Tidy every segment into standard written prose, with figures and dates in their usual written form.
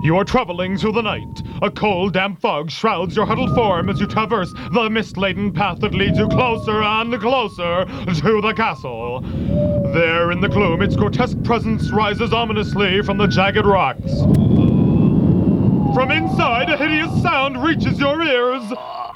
You are traveling through the night. A cold, damp fog shrouds your huddled form as you traverse the mist-laden path that leads you closer and closer to the castle. There in the gloom, its grotesque presence rises ominously from the jagged rocks. From inside, a hideous sound reaches your ears.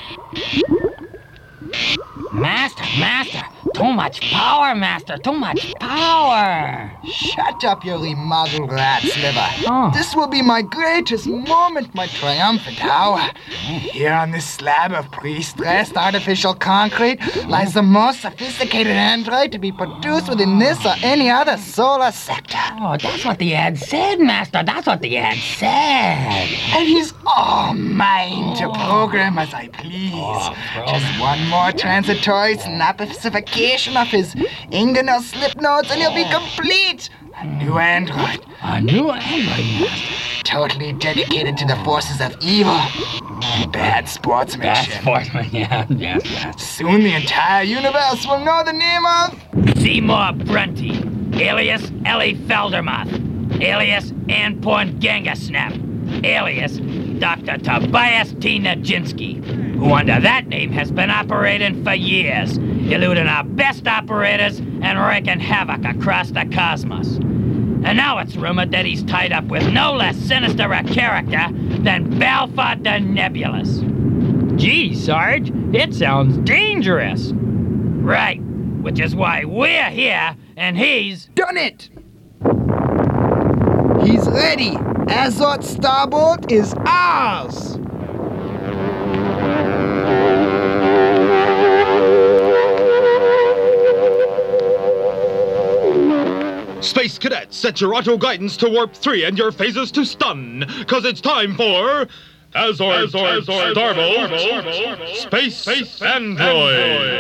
Master, too much power, Master, too much power. Shut up, you remodeled rat sliver. Oh. This will be my greatest moment, my triumphant hour. Here on this slab of pre-stressed artificial concrete lies the most sophisticated android to be produced within this or any other solar sector. Oh, that's what the ad said, Master, that's what the ad said. And he's all mine to program as I please. Just one more transitory snapification of his inguinal slip nodes and he'll be complete. A new android. A new android, Master. Totally dedicated to the forces of evil and bad sportsmanship. Bad sportsman, yes. Soon the entire universe will know the name of Seymour Brunty, alias Ellie Feldermoth, alias Anporn Gangasnap, alias Dr. Tobias T. Najinsky, who under that name has been operating for years, eluding our best operators and wreaking havoc across the cosmos. And now it's rumored that he's tied up with no less sinister a character than Belfort the Nebulous. Gee, Sarge, it sounds dangerous. Right, which is why we're here, and he's... Done it! He's ready! Azort Starbolt is ours! Space Cadets, set your auto guidance to Warp 3 and your phasers to stun, cause it's time for Azort Starbolt Space Android.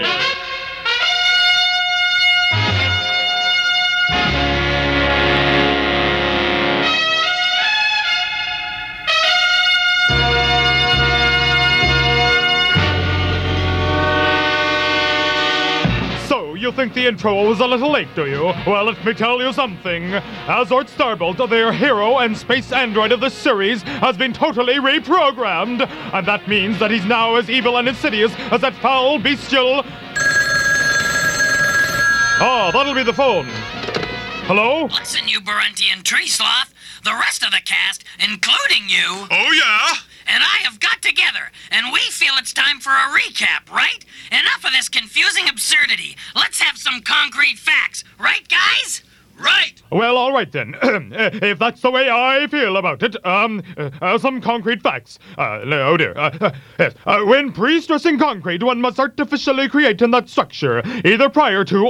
You think the intro was a little late, do you? Well, let me tell you something. Azort Starbolt, the hero and space android of the series, has been totally reprogrammed. And that means that he's now as evil and insidious as that foul, bestial... Oh, that'll be the phone. Hello? Listen, you Berentian tree sloth. The rest of the cast, including you... Oh, yeah? And I have got together, and we feel it's time for a recap, right? Enough of this confusing absurdity. Let's have some concrete facts, right, guys? Right! Well, all right then. If that's the way I feel about it, some concrete facts. Oh dear. Yes. When pre-stressing concrete, one must artificially create in that structure, either prior to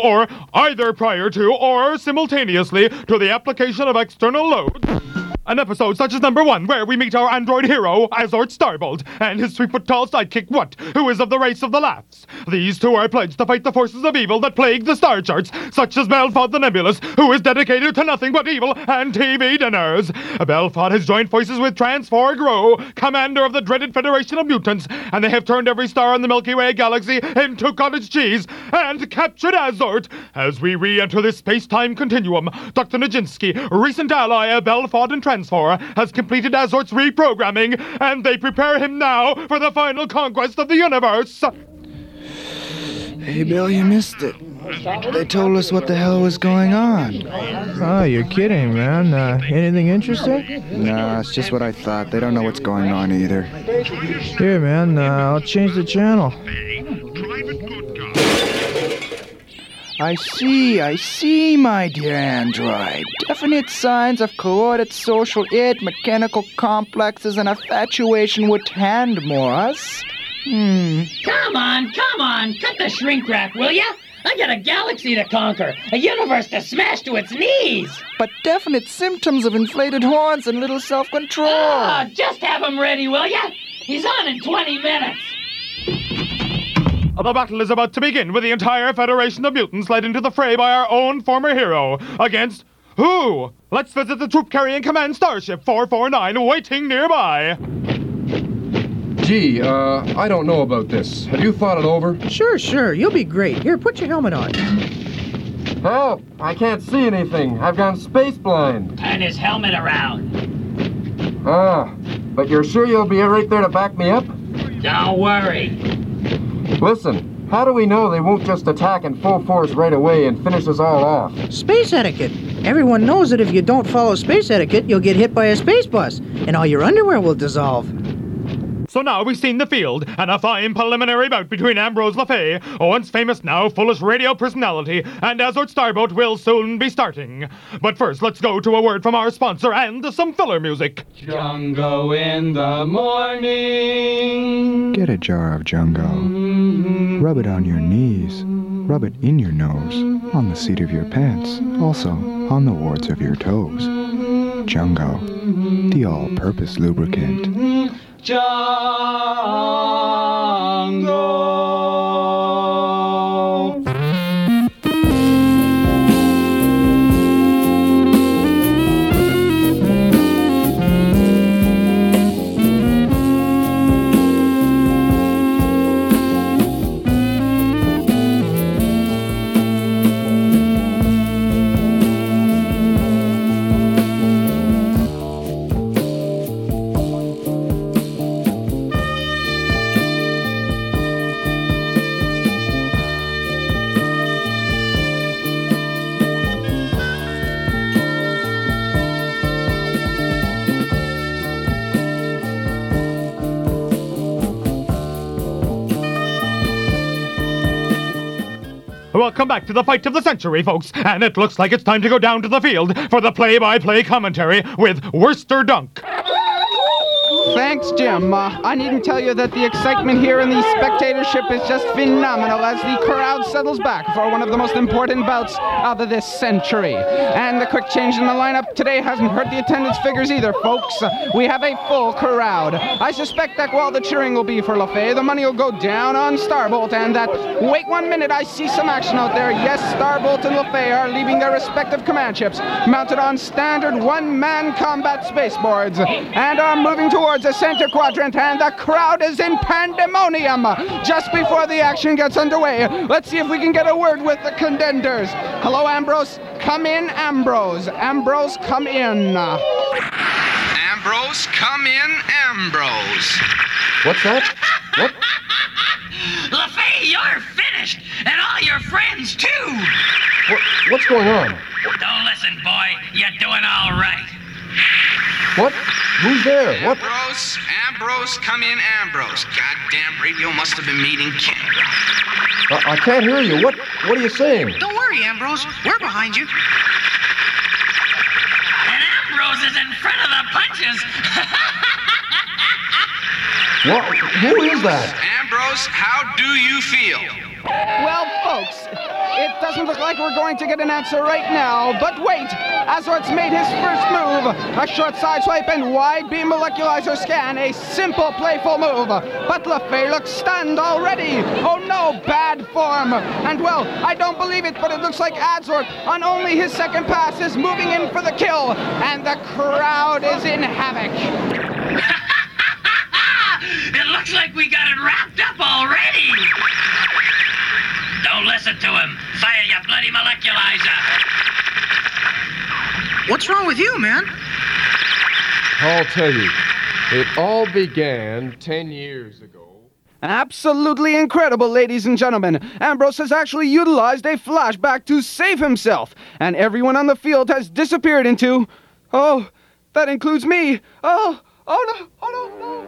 or simultaneously to the application of external loads. An episode such as number 1, where we meet our android hero, Azort Starbolt, and his 3-foot-tall sidekick, What, who is of the race of the Laughs. These two are pledged to fight the forces of evil that plague the star charts, such as Belfort the Nebulous, who is dedicated to nothing but evil and TV dinners. Belfort has joined forces with Transfor Grow, commander of the dreaded Federation of Mutants, and they have turned every star in the Milky Way galaxy into cottage cheese and captured Azort. As we re-enter this space-time continuum, Dr. Najinsky, recent ally of Belfort and Transfor, has completed Azort's reprogramming, and they prepare him now for the final conquest of the universe. Hey, Bill, you missed it. They told us what the hell was going on. Oh, you're kidding, man. Anything interesting? Nah, it's just what I thought. They don't know what's going on either. Here, man, I'll change the channel. I see, my dear android. Definite signs of corroded social id, mechanical complexes, and infatuation with Tandmors. Come on, cut the shrink wrap, will ya? I got a galaxy to conquer, a universe to smash to its knees. But definite symptoms of inflated horns and little self-control. Just have him ready, will ya? He's on in 20 minutes. The battle is about to begin with the entire Federation of Mutants led into the fray by our own former hero against who? Let's visit the troop-carrying command starship 449 waiting nearby. Gee, I don't know about this. Have you thought it over? Sure. You'll be great. Here, put your helmet on. Help! I can't see anything. I've gone space blind. Turn his helmet around. But you're sure you'll be right there to back me up? Don't worry. Listen, how do we know they won't just attack in full force right away and finish us all off? Space etiquette. Everyone knows that if you don't follow space etiquette, you'll get hit by a space bus, and all your underwear will dissolve. So now we've seen the field, and a fine preliminary bout between Ambrose Lefay, a once famous now foolish radio personality, and Azort Starboat will soon be starting. But first, let's go to a word from our sponsor and some filler music. Jungo in the morning. Get a jar of Jungo. Rub it on your knees. Rub it in your nose, on the seat of your pants, also on the warts of your toes. Jungo, the all-purpose lubricant. Jungo. Welcome back to the fight of the century, folks, and it looks like it's time to go down to the field for the play-by-play commentary with Worcester Dunk. Thanks, Jim. I needn't tell you that the excitement here in the spectatorship is just phenomenal as the crowd settles back for one of the most important bouts of this century. And the quick change in the lineup today hasn't hurt the attendance figures either, folks. We have a full crowd. I suspect that while the cheering will be for Lefay, the money will go down on Starbolt, and that, wait 1 minute, I see some action out there. Yes, Starbolt and Lefay are leaving their respective command ships, mounted on standard one-man combat spaceboards, and are moving towards the center quadrant, and the crowd is in pandemonium just before the action gets underway. Let's see if we can get a word with the contenders. Hello, Ambrose. Come in, Ambrose. Ambrose, come in. Ambrose, come in, Ambrose. What's that? What? Lefay, you're finished, and all your friends, too. What's going on? Don't listen, boy. You're doing all right. What? Who's there? What? Ambrose, come in, Ambrose. Goddamn radio must have been meeting Canada. I can't hear you. What are you saying? Don't worry, Ambrose. We're behind you. And Ambrose is in front of the punches. What? Who is that? Ambrose, how do you feel? Well, folks, it doesn't look like we're going to get an answer right now, but wait! Azort's made his first move! A short sideswipe and wide beam moleculizer scan, a simple, playful move. But Lefay looks stunned already! Oh no, bad form! And well, I don't believe it, but it looks like Azort, on only his second pass, is moving in for the kill, and the crowd is in havoc. It looks like we got it wrapped up already. Don't listen to him. Fire your bloody moleculizer. What's wrong with you, man? I'll tell you. It all began 10 years ago. Absolutely incredible, ladies and gentlemen. Ambrose has actually utilized a flashback to save himself, and everyone on the field has disappeared into... Oh, that includes me. Oh no, no.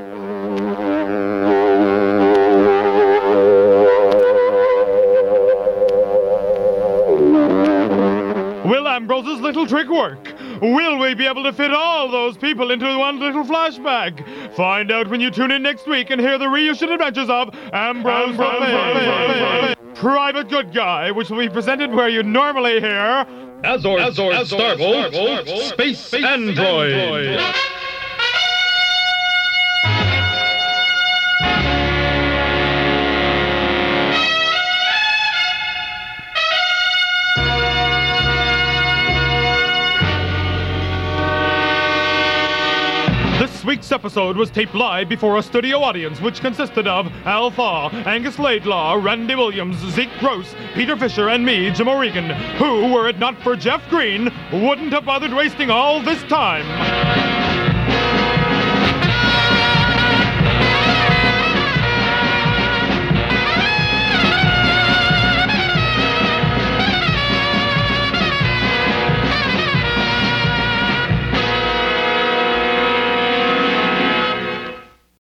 Will Ambrose's little trick work? Will we be able to fit all those people into one little flashback? Find out when you tune in next week and hear the reissued adventures of Ambrose Private Good Guy, which will be presented where you normally hear Azort Starbolt, Space Android. This week's episode was taped live before a studio audience which consisted of Al Thaw, Angus Laidlaw, Randy Williams, Zeke Gross, Peter Fisher, and me, Jim O'Regan, who, were it not for Jeff Green, wouldn't have bothered wasting all this time.